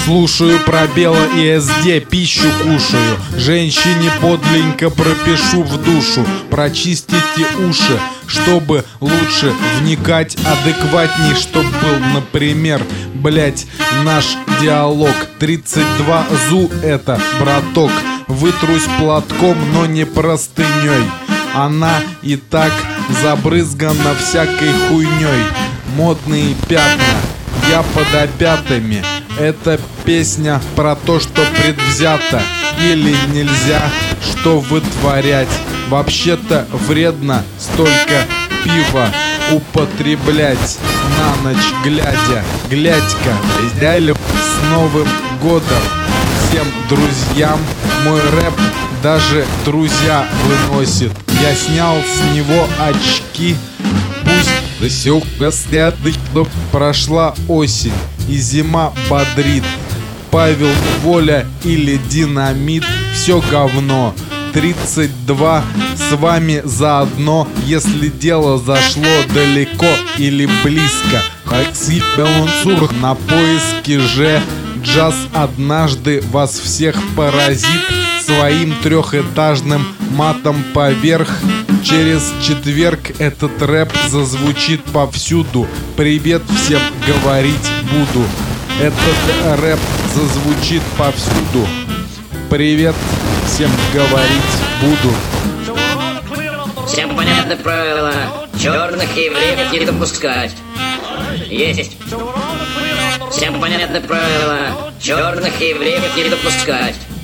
Слушаю про Бело и СД, пищу кушаю. Женщине подленько пропишу в душу. Прочистите уши, чтобы лучше вникать адекватней, чтоб был, например, блять, наш диалог. 32 ЗУ это, браток. Вытрусь платком, но не простыней. Она и так забрызгана всякой хуйней. Модные пятна, я под опятами. Это песня про то, что предвзято или нельзя, что вытворять. Вообще-то вредно столько пива употреблять на ночь глядя. Глядь-ка, с Новым годом всем друзьям. Мой рэп даже друзья выносит. Я снял с него очки. Пусть до сих пор прошла осень и зима бодрит. Павел Воля или Динамит, все говно. 32 с вами заодно, если дело зашло далеко или близко. На поиске же джаз однажды вас всех поразит своим трехэтажным матом поверх. Через четверг этот рэп зазвучит повсюду. Привет всем говорить буду. Этот рэп зазвучит повсюду. Привет всем говорить буду. Всем понятны правила. Черных евреев не допускать. Есть. Всем понятны правила. Черных евреев не допускать.